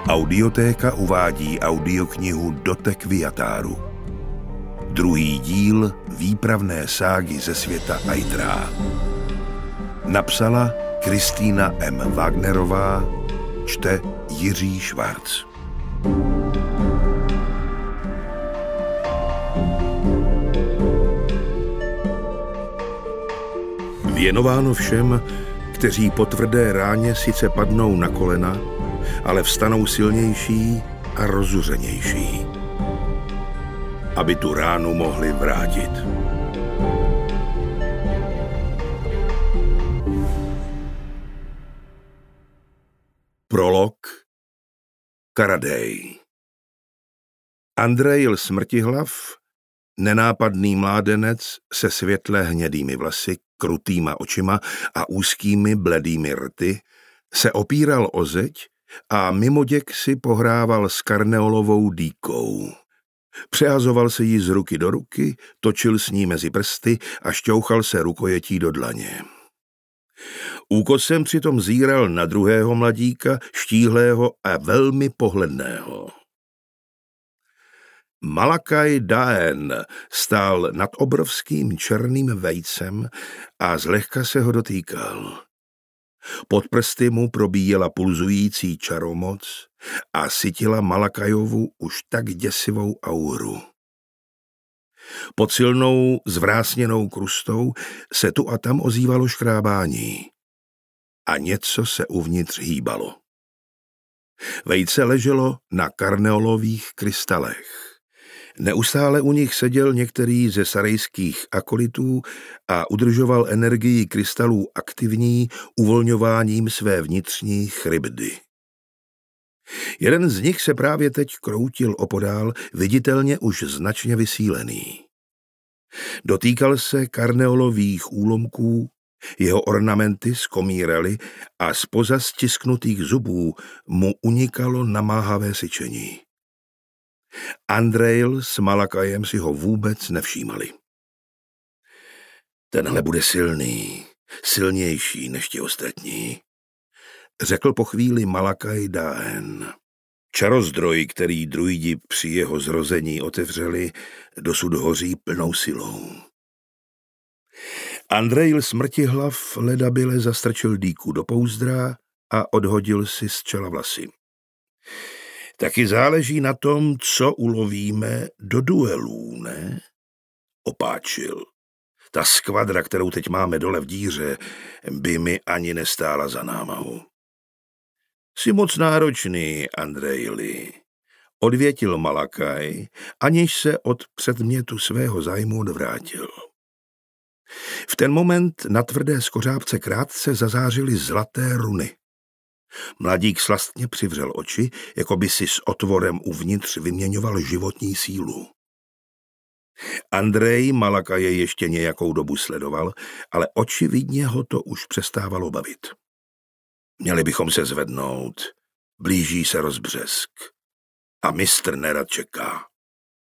Audiotéka uvádí audioknihu Dotek Viatáru. Druhý díl výpravné ságy ze světa Aidrá. Napsala Kristýna M. Wagnerová, čte Jiří Švarc. Věnováno všem, kteří po tvrdé ráně sice padnou na kolena, ale vstanou silnější a rozuřenější, aby tu ránu mohli vrátit. Prolog. Karadej. Andrejl Smrtihlav, nenápadný mládenec se světle hnědými vlasy, krutýma očima a úzkými bledými rty, se opíral o zeď a mimoděk si pohrával s karneolovou dýkou. Přehazoval se jí z ruky do ruky, točil s ní mezi prsty a šťouchal se rukojetí do dlaně. Úkosem přitom zíral na druhého mladíka, štíhlého a velmi pohledného. Malakaj Daen stál nad obrovským černým vejcem a zlehka se ho dotýkal. Pod prsty mu probíjela pulzující čaromoc a sytila Malakajovu už tak děsivou auru. Pod silnou zvrásněnou krustou se tu a tam ozývalo škrábání a něco se uvnitř hýbalo. Vejce leželo na karneolových krystalech. Neustále u nich seděl některý ze sarejských akolitů a udržoval energii krystalů aktivní uvolňováním své vnitřní chrybdy. Jeden z nich se právě teď kroutil opodál, viditelně už značně vysílený. Dotýkal se karneolových úlomků, jeho ornamenty zkomíraly a zpoza stisknutých zubů mu unikalo namáhavé syčení. Andrejl s Malakajem si ho vůbec nevšímali. Tenhle bude silný, silnější než ti ostatní, řekl po chvíli Malakaj Daen. Čarozdroj, který druidi při jeho zrození otevřeli, dosud hoří plnou silou. Andrejl Smrtihlav ledabyle zastrčil dýku do pouzdra a odhodil si z čela vlasy. Taky záleží na tom, co ulovíme do duelů, ne? Opáčil. Ta skvadra, kterou teď máme dole v díře, by mi ani nestála za námahu. Jsi moc náročný, Andrejli, odvětil Malakaj, aniž se od předmětu svého zájmu odvrátil. V ten moment na tvrdé skořápce krátce zazářily zlaté runy. Mladík slastně přivřel oči, jako by si s otvorem uvnitř vyměňoval životní sílu. Andrej Malakaje ještě nějakou dobu sledoval, ale očividně ho to už přestávalo bavit. Měli bychom se zvednout, blíží se rozbřesk a mistr nerad čeká.